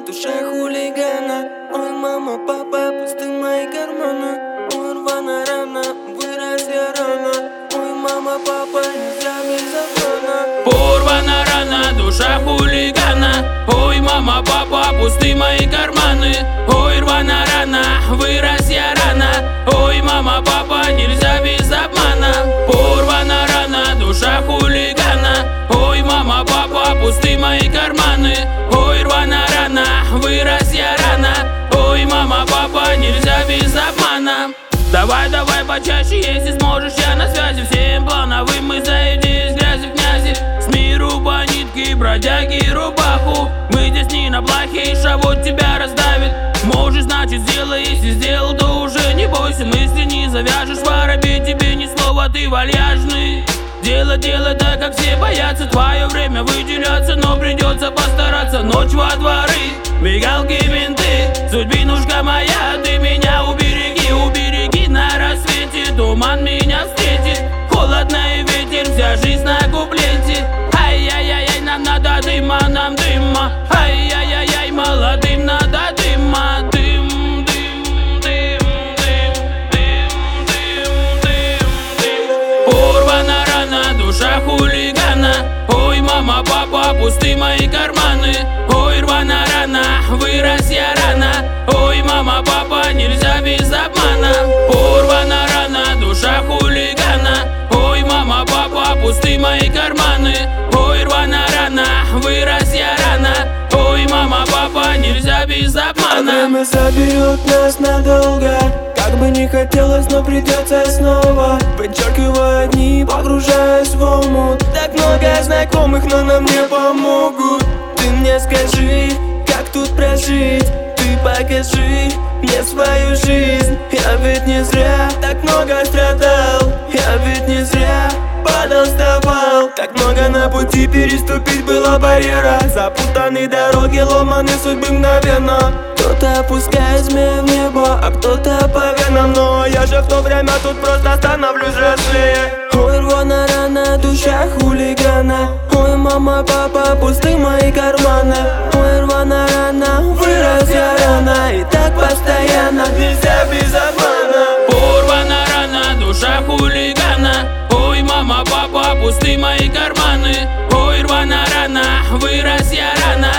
душа хулигана. Ой, мама, папа, пусты мои карманы. Ой, рваная рана, вырос я рано. Ой, мама, папа, нельзя без обмана. Порвана рана, душа хулигана. Ой, мама, папа, пусты мои карманы. Ой, рваная рана, вырос я рано. Ой, мама, папа, нельзя без обмана. Порвана рана, душа хулигана. Ой, мама, папа, пусты мои карманы. Ой, рваная рана, вырос я рано. Ой, мама, папа, нельзя без обмана. Давай, давай почаще, если сможешь, я на связи. Всем плановым мы за идеи, с грязи в князи. С миру по нитке, бродяги, рубаху. Мы здесь не на плохе, шавот тебя раздавит. Можешь, значит, сделай, если сделал, то уже не бойся. Мысли не завяжешь, в воробе тебе ни слова, ты вальяжный. Делай так, как все боятся. Твое время выделяться, но придется постараться. Ночь во дворы, мигалки, менты. Судьбинушка моя, ты меня убереги, убереги. На рассвете туман меня встретит. Холодный ветер, вся жизнь на куплете. Ай-яй-яй, нам надо дыма, нам дыма. Ай-яй-яй, молодым надо дыма. Дым, дым, дым, дым, дым, дым, дым, дым. Порвана рана, душа хулигана. Ой, мама, папа, пусты мои карманы. Ой, рваная рана, вырос я рано. Ой, мама, папа, нельзя без обмана. Порвана рана, душа хулигана. Ой, мама, папа, пусты мои карманы. Ой, рваная рана, вырос я рано. Ой, мама, папа, нельзя без обмана. Время заберет нас надолго. Как бы не хотелось, но придется снова. Подчеркивая дни, погружаясь в омут. Так много знакомых, но нам не помогут. Ты мне скажи, как тут прожить. Ты покажи мне свою жизнь. Я ведь не зря так много страдал. Я ведь не зря падал, вставал. Так много на пути переступить было барьера. Запутанные дороги, ломаные судьбы мгновенно. Кто-то опускает змея в небо, а кто-то по венам. Но я же в то время тут просто становлюсь взрослее. Ой, рваная рана, душа хулигана. Ой, мама, папа, пусты мои карманы. Ой, рваная рана, вырос я рано. И так постоянно, нельзя без обмана. Порвана рана, душа хулигана. Ой, мама, папа, пусты мои карманы. Ой, рваная рана, вырос я рано.